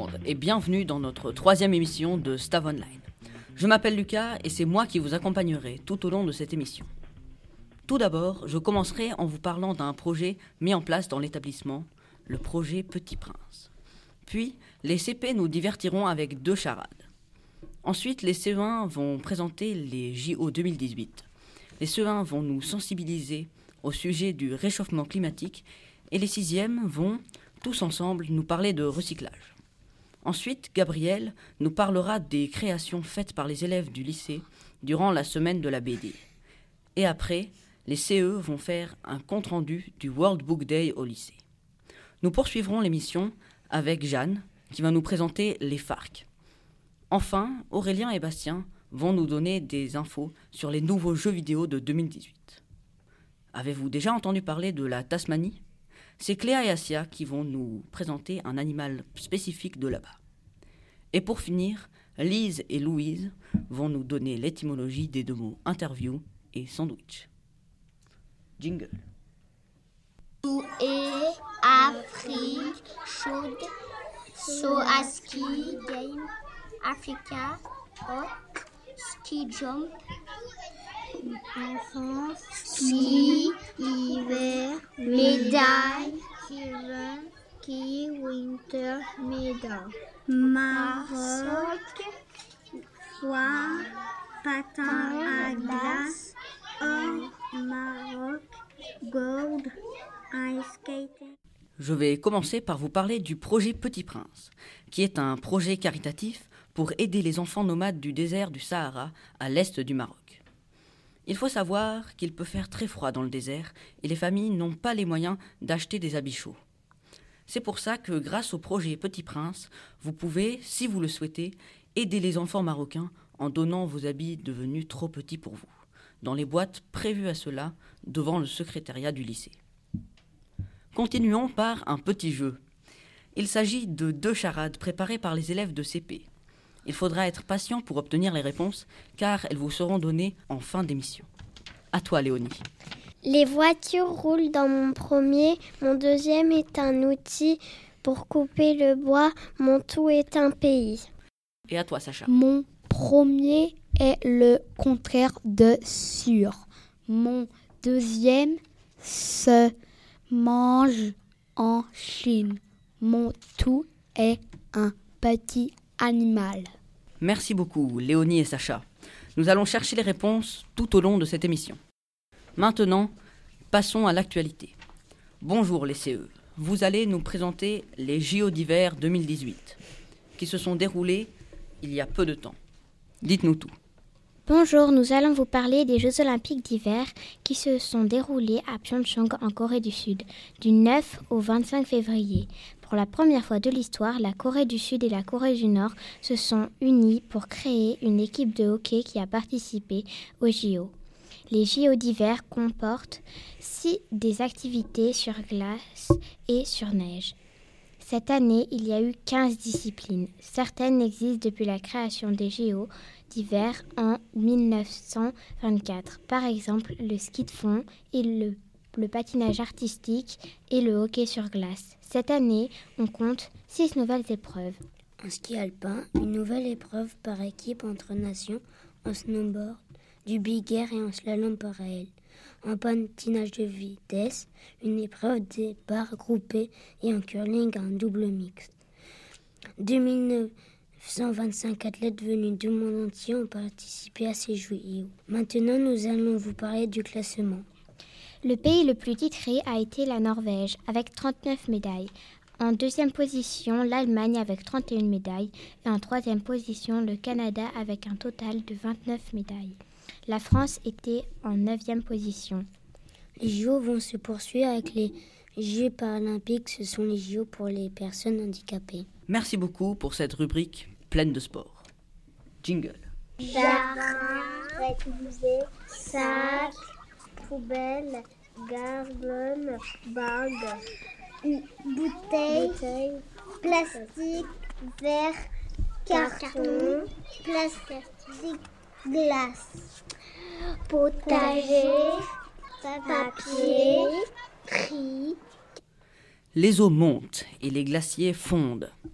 monde et bienvenue dans notre 3e émission de Stav Online. Je m'appelle Lucas et c'est moi qui vous accompagnerai tout au long de cette émission. Tout d'abord, je commencerai en vous parlant d'un projet mis en place dans l'établissement, le projet Petit Prince. Puis, les CP nous divertiront avec 2 charades. Ensuite, les CE1 vont présenter les JO 2018. Les CE1 vont nous sensibiliser au sujet du réchauffement climatique et les 6e vont, tous ensemble, nous parler de recyclage. Ensuite, Gabriel nous parlera des créations faites par les élèves du lycée durant la semaine de la BD. Et après, les CE vont faire un compte-rendu du World Book Day au lycée. Nous poursuivrons l'émission avec Jeanne, qui va nous présenter les FARC. Enfin, Aurélien et Bastien vont nous donner des infos sur les nouveaux jeux vidéo de 2018. Avez-vous déjà entendu parler de la Tasmanie ? C'est Cléa et Assia qui vont nous présenter un animal spécifique de là-bas. Et pour finir, Lise et Louise vont nous donner l'étymologie des 2 mots interview et sandwich. Jingle. Où est Afrique chaude, so à ski game, Africa, hop, ski jump, enfance, ski, hiver, médaille, ski, winter, médaille, Maroc, foire, patin à glace, or, Maroc, gold, ice skating. Je vais commencer par vous parler du projet Petit Prince, qui est un projet caritatif pour aider les enfants nomades du désert du Sahara à l'est du Maroc. Il faut savoir qu'il peut faire très froid dans le désert et les familles n'ont pas les moyens d'acheter des habits chauds. C'est pour ça que grâce au projet Petit Prince, vous pouvez, si vous le souhaitez, aider les enfants marocains en donnant vos habits devenus trop petits pour vous, dans les boîtes prévues à cela devant le secrétariat du lycée. Continuons par un petit jeu. Il s'agit de 2 charades préparées par les élèves de CP. Il faudra être patient pour obtenir les réponses, car elles vous seront données en fin d'émission. À toi, Léonie. Les voitures roulent dans mon premier. Mon deuxième est un outil pour couper le bois. Mon tout est un pays. Et à toi, Sacha. Mon premier est le contraire de sûr. Mon deuxième se mange en Chine. Mon tout est un petit animal. Merci beaucoup, Léonie et Sacha. Nous allons chercher les réponses tout au long de cette émission. Maintenant, passons à l'actualité. Bonjour les CE. Vous allez nous présenter les JO d'hiver 2018, qui se sont déroulés il y a peu de temps. Dites-nous tout. Bonjour, nous allons vous parler des Jeux Olympiques d'hiver qui se sont déroulés à Pyeongchang en Corée du Sud, du 9 au 25 février. Pour la première fois de l'histoire, la Corée du Sud et la Corée du Nord se sont unies pour créer une équipe de hockey qui a participé aux JO. Les JO d'hiver comportent des activités sur glace et sur neige. Cette année, il y a eu 15 disciplines. Certaines existent depuis la création des JO d'hiver en 1924. Par exemple, le ski de fond et le patinage artistique et le hockey sur glace. Cette année, on compte 6 nouvelles épreuves. En ski alpin, une nouvelle épreuve par équipe entre nations, en snowboard, du big air et en slalom parallèle. En patinage de vitesse, une épreuve des barres groupées et en curling un double mixte. 2925 athlètes venus du monde entier ont participé à ces JO. Maintenant, nous allons vous parler du classement. Le pays le plus titré a été la Norvège, avec 39 médailles. En 2e position, l'Allemagne avec 31 médailles. Et en 3e position, le Canada avec un total de 29 médailles. La France était en 9e position. Les JO vont se poursuivre avec les Jeux paralympiques. Ce sont les JO pour les personnes handicapées. Merci beaucoup pour cette rubrique pleine de sport. Jingle. Jardin, réutilisé, sac, poubelle, garbone, bague, bouteille, plastique, verre, carton, plastique, glace, potager, papier, tri. Les eaux montent et les glaciers fondent.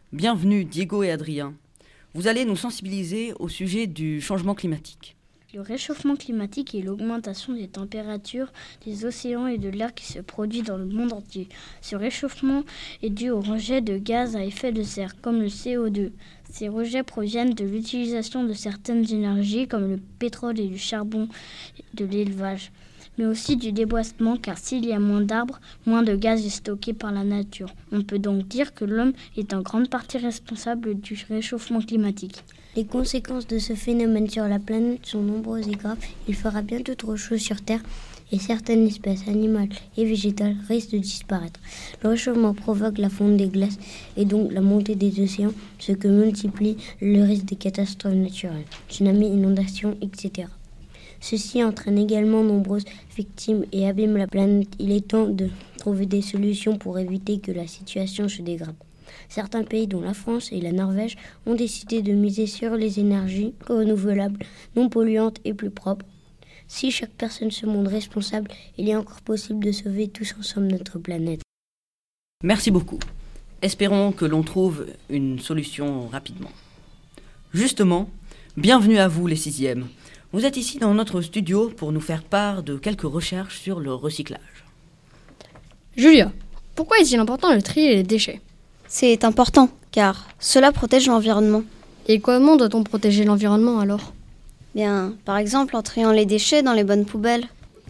Bienvenue Diego et Adrien. Vous allez nous sensibiliser au sujet du changement climatique. Le réchauffement climatique est l'augmentation des températures des océans et de l'air qui se produit dans le monde entier. Ce réchauffement est dû au rejet de gaz à effet de serre, comme le CO2. Ces rejets proviennent de l'utilisation de certaines énergies, comme le pétrole et le charbon de l'élevage, mais aussi du déboisement, car s'il y a moins d'arbres, moins de gaz est stocké par la nature. On peut donc dire que l'homme est en grande partie responsable du réchauffement climatique. Les conséquences de ce phénomène sur la planète sont nombreuses et graves. Il fera bientôt trop chaud sur Terre et certaines espèces animales et végétales risquent de disparaître. Le réchauffement provoque la fonte des glaces et donc la montée des océans, ce qui multiplie le risque des catastrophes naturelles, tsunamis, inondations, etc. Ceci entraîne également nombreuses victimes et abîme la planète. Il est temps de trouver des solutions pour éviter que la situation se dégrade. Certains pays, dont la France et la Norvège, ont décidé de miser sur les énergies renouvelables, non polluantes et plus propres. Si chaque personne se montre responsable, il est encore possible de sauver tous ensemble notre planète. Merci beaucoup. Espérons que l'on trouve une solution rapidement. Justement, bienvenue à vous les 6e. Vous êtes ici dans notre studio pour nous faire part de quelques recherches sur le recyclage. Julia, pourquoi est-il important de trier les déchets ? C'est important, car cela protège l'environnement. Et comment doit-on protéger l'environnement alors ? Bien, par exemple en triant les déchets dans les bonnes poubelles.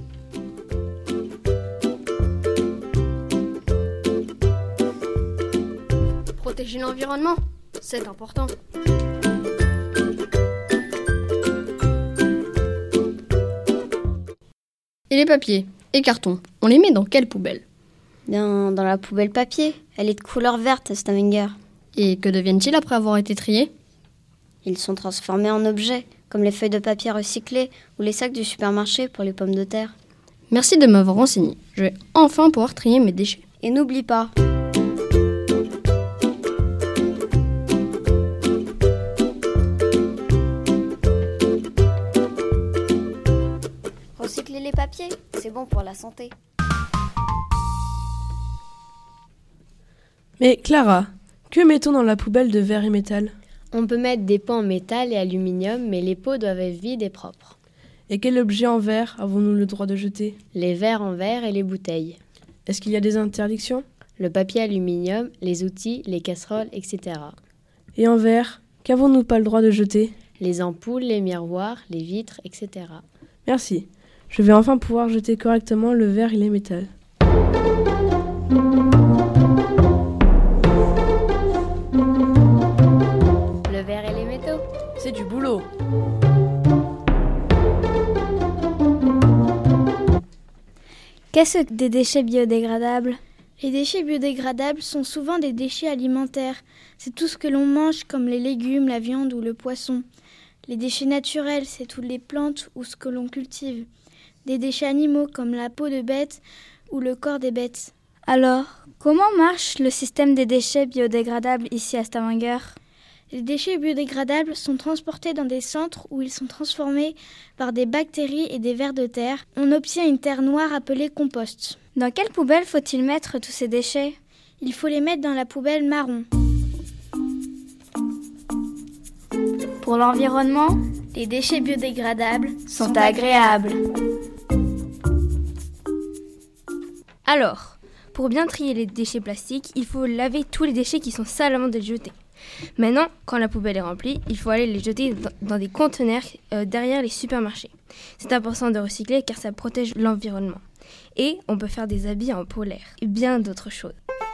Protéger l'environnement, c'est important. Et les papiers et cartons, on les met dans quelle poubelle ? Bien, dans la poubelle papier. Elle est de couleur verte, Stavanger. Et que deviennent-ils après avoir été triés ? Ils sont transformés en objets, comme les feuilles de papier recyclées ou les sacs du supermarché pour les pommes de terre. Merci de m'avoir renseigné. Je vais enfin pouvoir trier mes déchets. Et n'oublie pas, recycler les papiers, c'est bon pour la santé. Mais Clara, que mettons dans la poubelle de verre et métal ? On peut mettre des pots en métal et aluminium, mais les pots doivent être vides et propres. Et quel objet en verre avons-nous le droit de jeter ? Les verres en verre et les bouteilles. Est-ce qu'il y a des interdictions ? Le papier aluminium, les outils, les casseroles, etc. Et en verre, qu'avons-nous pas le droit de jeter ? Les ampoules, les miroirs, les vitres, etc. Merci. Je vais enfin pouvoir jeter correctement le verre et les métals. Le verre et les métaux. C'est du boulot. Qu'est-ce que des déchets biodégradables ? Les déchets biodégradables sont souvent des déchets alimentaires. C'est tout ce que l'on mange comme les légumes, la viande ou le poisson. Les déchets naturels, c'est toutes les plantes ou ce que l'on cultive. Des déchets animaux comme la peau de bête ou le corps des bêtes. Alors, comment marche le système des déchets biodégradables ici à Stavanger ? Les déchets biodégradables sont transportés dans des centres où ils sont transformés par des bactéries et des vers de terre. On obtient une terre noire appelée compost. Dans quelle poubelle faut-il mettre tous ces déchets ? Il faut les mettre dans la poubelle marron. Pour l'environnement, les déchets biodégradables sont agréables. Alors, pour bien trier les déchets plastiques, il faut laver tous les déchets qui sont sales avant de les jeter. Maintenant, quand la poubelle est remplie, il faut aller les jeter dans des conteneurs derrière les supermarchés. C'est important de recycler car ça protège l'environnement. Et on peut faire des habits en polaire et bien d'autres choses.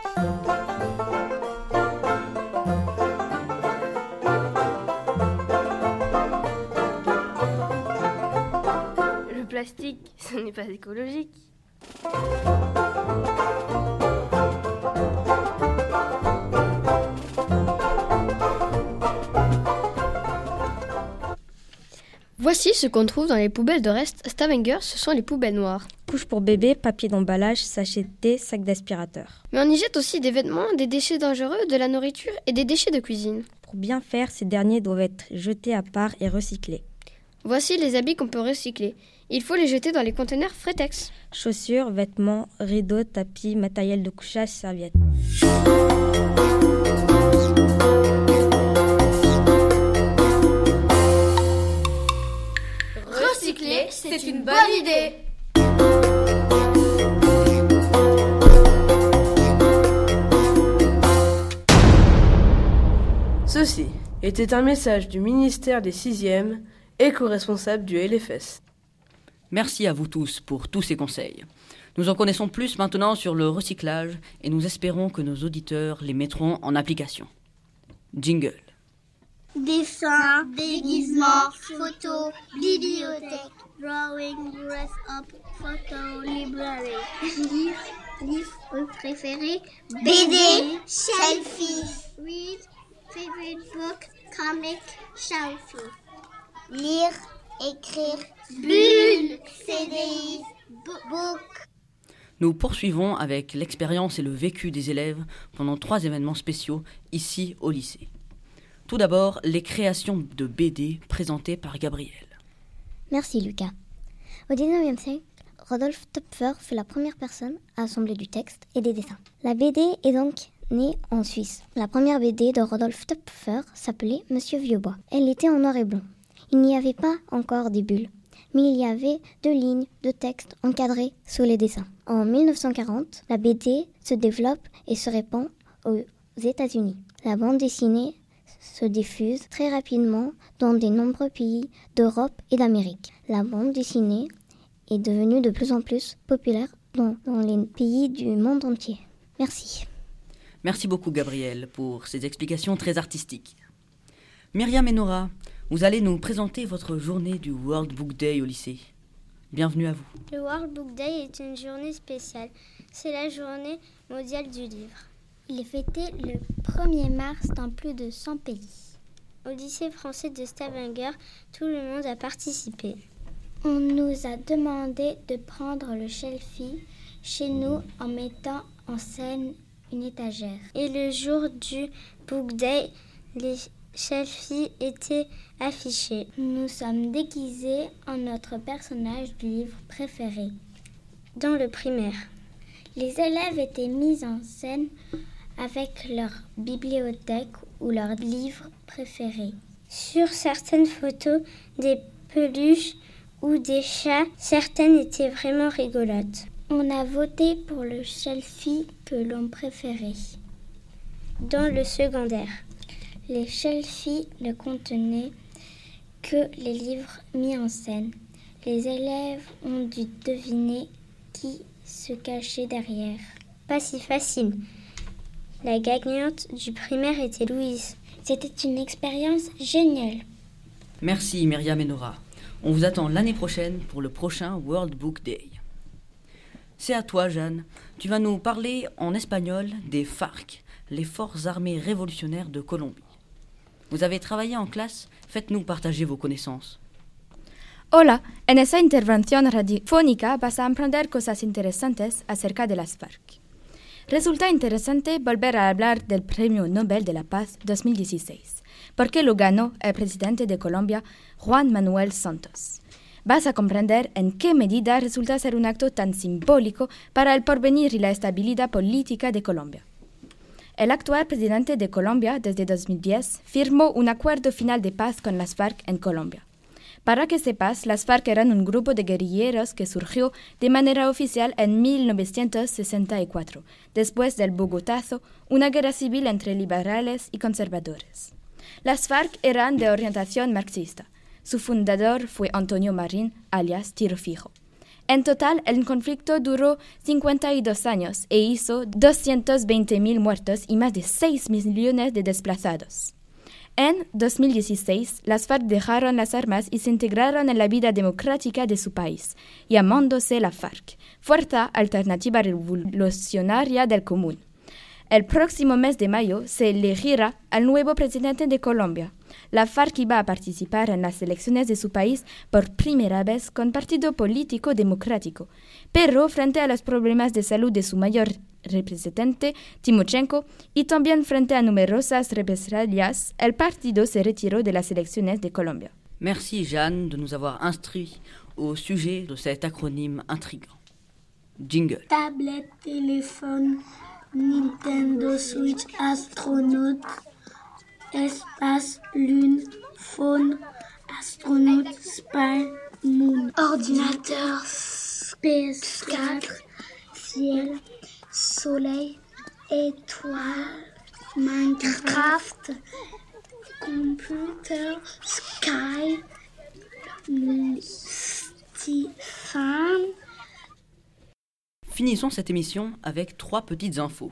Le plastique, ce n'est pas écologique. Voici ce qu'on trouve dans les poubelles de reste Stavanger, ce sont les poubelles noires. Couches pour bébé, papier d'emballage, sachets de thé, sacs d'aspirateur. Mais on y jette aussi des vêtements, des déchets dangereux, de la nourriture et des déchets de cuisine. Pour bien faire, ces derniers doivent être jetés à part et recyclés. Voici les habits qu'on peut recycler. Il faut les jeter dans les conteneurs Fretex. Chaussures, vêtements, rideaux, tapis, matériel de couchage, serviettes. c'est une bonne idée. Ceci était un message du ministère des 6e, éco-responsable du LFS. Merci à vous tous pour tous ces conseils. Nous en connaissons plus maintenant sur le recyclage et nous espérons que nos auditeurs les mettront en application. Jingle. Dessin, déguisement, photo, bibliothèque, drawing, dress up, photo, library. Livre préféré, BD, selfie. Read, favorite book, comic, selfie. Lire, écrire, bulle, CDI, book. Nous poursuivons avec l'expérience et le vécu des élèves pendant 3 événements spéciaux ici au lycée. Tout d'abord, les créations de BD présentées par Gabriel. Merci Lucas. Au 19e siècle, Rodolphe Töpfer fut la première personne à assembler du texte et des dessins. La BD est donc née en Suisse. La première BD de Rodolphe Töpfer s'appelait Monsieur Vieuxbois. Elle était en noir et blanc. Il n'y avait pas encore des bulles, mais il y avait 2 lignes de texte encadrées sous les dessins. En 1940, la BD se développe et se répand aux États-Unis. La bande dessinée se diffuse très rapidement dans de nombreux pays d'Europe et d'Amérique. La bande dessinée est devenue de plus en plus populaire dans les pays du monde entier. Merci. Merci beaucoup Gabriel pour ces explications très artistiques. Myriam et Nora, vous allez nous présenter votre journée du World Book Day au lycée. Bienvenue à vous. Le World Book Day est une journée spéciale. C'est la journée mondiale du livre. Il est fêté le 1er mars dans plus de 100 pays. Au lycée français de Stavanger, tout le monde a participé. On nous a demandé de prendre le selfie chez nous en mettant en scène une étagère. Et le jour du Book Day, les selfies étaient affichés. Nous sommes déguisés en notre personnage du livre préféré. Dans le primaire, les élèves étaient mis en scène avec leur bibliothèque ou leur livre préféré. Sur certaines photos, des peluches ou des chats, certaines étaient vraiment rigolotes. On a voté pour le selfie que l'on préférait. Dans le secondaire, les selfies ne contenaient que les livres mis en scène. Les élèves ont dû deviner qui se cachait derrière. Pas si facile. La gagnante du primaire était Louise. C'était une expérience géniale. Merci Myriam et Nora. On vous attend l'année prochaine pour le prochain World Book Day. C'est à toi Jeanne. Tu vas nous parler en espagnol des FARC, les Forces armées révolutionnaires de Colombie. Vous avez travaillé en classe, faites-nous partager vos connaissances. Hola, en esta intervención radiofónica vas a aprender cosas interesantes acerca de las FARC. Resulta interesante volver a hablar del Premio Nobel de la Paz 2016, porque lo ganó el presidente de Colombia, Juan Manuel Santos. Vas a comprender en qué medida resulta ser un acto tan simbólico para el porvenir y la estabilidad política de Colombia. El actual presidente de Colombia, desde 2010, firmó un acuerdo final de paz con las FARC en Colombia. Para que sepas, las FARC eran un grupo de guerrilleros que surgió de manera oficial en 1964, después del Bogotazo, una guerra civil entre liberales y conservadores. Las FARC eran de orientación marxista. Su fundador fue Antonio Marín, alias Tiro Fijo. En total, el conflicto duró 52 años e hizo 220.000 muertos y más de 6 millones de desplazados. En 2016, las FARC dejaron las armas y se integraron en la vida democrática de su país, llamándose la FARC, Fuerza Alternativa Revolucionaria del Común. El próximo mes de mayo se elegirá al nuevo presidente de Colombia. La FARC iba a participar en las elecciones de su país por primera vez con partido político democrático, pero frente a los problemas de salud de su mayor representante, Timochenko, y también frente a numerosas represalias, el partido se retiró de las elecciones de Colombia. Merci Jeanne de nous avoir instruits au sujet de cet acronyme intriguant. Jingle. Tablette, téléphone, Nintendo Switch, astronaute, espace, lune, faune, astronaute, spy, moon. ordinateur, PS4, ciel, soleil, étoile, Minecraft, computer, Sky, Stephen. Finissons cette émission avec 3 petites infos.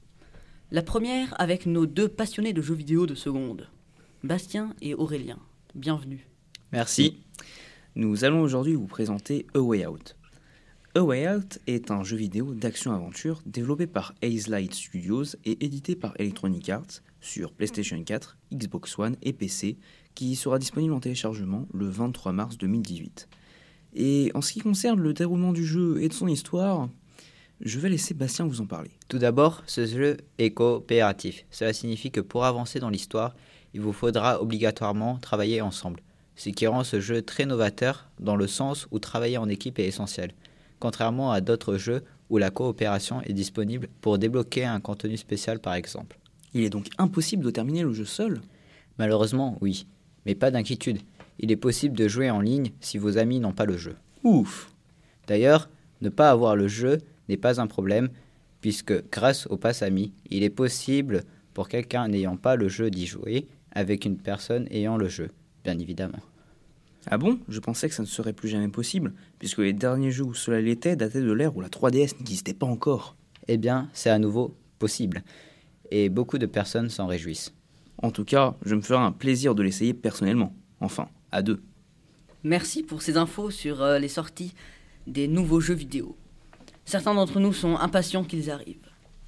La première avec nos 2 passionnés de jeux vidéo de seconde, Bastien et Aurélien. Bienvenue. Merci. Nous allons aujourd'hui vous présenter A Way Out. A Way Out est un jeu vidéo d'action-aventure développé par Haze Light Studios et édité par Electronic Arts sur PlayStation 4, Xbox One et PC, qui sera disponible en téléchargement le 23 mars 2018. Et en ce qui concerne le déroulement du jeu et de son histoire, je vais laisser Bastien vous en parler. Tout d'abord, ce jeu est coopératif. Cela signifie que pour avancer dans l'histoire, il vous faudra obligatoirement travailler ensemble. Ce qui rend ce jeu très novateur dans le sens où travailler en équipe est essentiel, contrairement à d'autres jeux où la coopération est disponible pour débloquer un contenu spécial par exemple. Il est donc impossible de terminer le jeu seul ? Malheureusement, oui. Mais pas d'inquiétude, il est possible de jouer en ligne si vos amis n'ont pas le jeu. Ouf ! D'ailleurs, ne pas avoir le jeu n'est pas un problème, puisque grâce au pass ami, il est possible pour quelqu'un n'ayant pas le jeu d'y jouer avec une personne ayant le jeu, bien évidemment. Ah bon ? Je pensais que ça ne serait plus jamais possible, puisque les derniers jeux où cela l'était dataient de l'ère où la 3DS n'existait pas encore. Eh bien, c'est à nouveau possible, et beaucoup de personnes s'en réjouissent. En tout cas, je me ferai un plaisir de l'essayer personnellement, enfin, à 2. Merci pour ces infos sur les sorties des nouveaux jeux vidéo. Certains d'entre nous sont impatients qu'ils arrivent.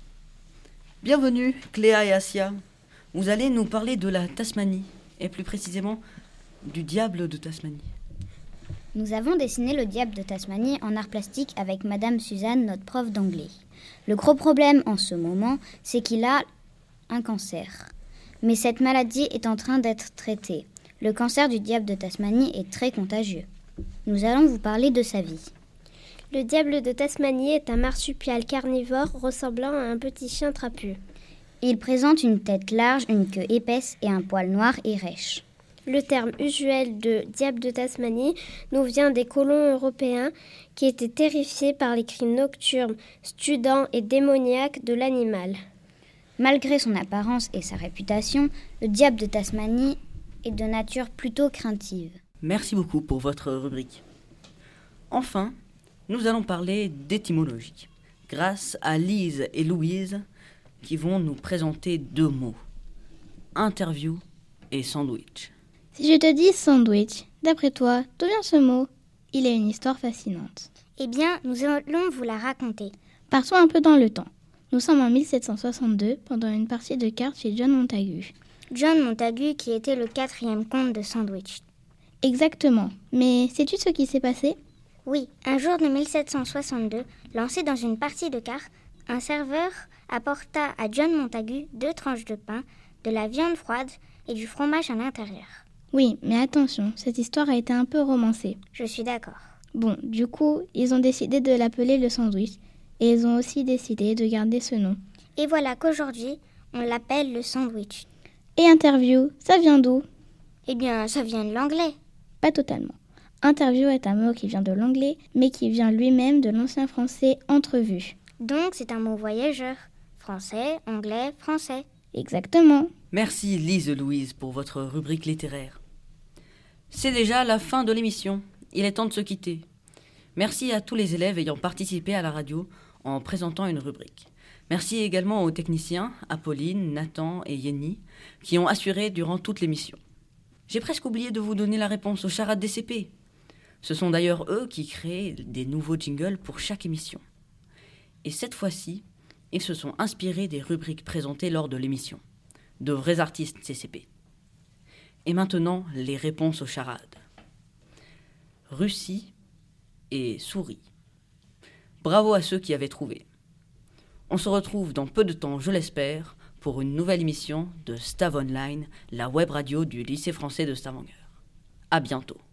Bienvenue, Cléa et Assia. Vous allez nous parler de la Tasmanie, et plus précisément du diable de Tasmanie. Nous avons dessiné le diable de Tasmanie en art plastique avec Madame Suzanne, notre prof d'anglais. Le gros problème en ce moment, c'est qu'il a un cancer. Mais cette maladie est en train d'être traitée. Le cancer du diable de Tasmanie est très contagieux. Nous allons vous parler de sa vie. Le diable de Tasmanie est un marsupial carnivore ressemblant à un petit chien trapu. Il présente une tête large, une queue épaisse et un poil noir et rêche. Le terme usuel de diable de Tasmanie nous vient des colons européens qui étaient terrifiés par les cris nocturnes, stridents et démoniaques de l'animal. Malgré son apparence et sa réputation, le diable de Tasmanie est de nature plutôt craintive. Merci beaucoup pour votre rubrique. Enfin, nous allons parler d'étymologie, grâce à Lise et Louise qui vont nous présenter 2 mots. Interview et sandwich. Si je te dis sandwich, d'après toi, d'où vient ce mot ? Il a une histoire fascinante. Eh bien, nous allons vous la raconter. Partons un peu dans le temps. Nous sommes en 1762, pendant une partie de cartes chez John Montagu. John Montagu qui était le 4e comte de Sandwich. Exactement. Mais sais-tu ce qui s'est passé ? Oui, un jour de 1762, lancé dans une partie de cartes, un serveur apporta à John Montagu 2 tranches de pain, de la viande froide et du fromage à l'intérieur. Oui, mais attention, cette histoire a été un peu romancée. Je suis d'accord. Bon, du coup, ils ont décidé de l'appeler le sandwich, et ils ont aussi décidé de garder ce nom. Et voilà qu'aujourd'hui, on l'appelle le sandwich. Et interview, ça vient d'où ? Eh bien, ça vient de l'anglais. Pas totalement. Interview est un mot qui vient de l'anglais, mais qui vient lui-même de l'ancien français entrevue. Donc c'est un mot voyageur. Français, anglais, français. Exactement. Merci Lise Louise pour votre rubrique littéraire. C'est déjà la fin de l'émission. Il est temps de se quitter. Merci à tous les élèves ayant participé à la radio en présentant une rubrique. Merci également aux techniciens, Apolline, Nathan et Yenny, qui ont assuré durant toute l'émission. J'ai presque oublié de vous donner la réponse aux charades des CP. Ce sont d'ailleurs eux qui créent des nouveaux jingles pour chaque émission. Et cette fois-ci, ils se sont inspirés des rubriques présentées lors de l'émission. De vrais artistes CCP. Et maintenant, les réponses aux charades. Russie et souris. Bravo à ceux qui avaient trouvé. On se retrouve dans peu de temps, je l'espère, pour une nouvelle émission de Stav Online, la web radio du lycée français de Stavanger. À bientôt.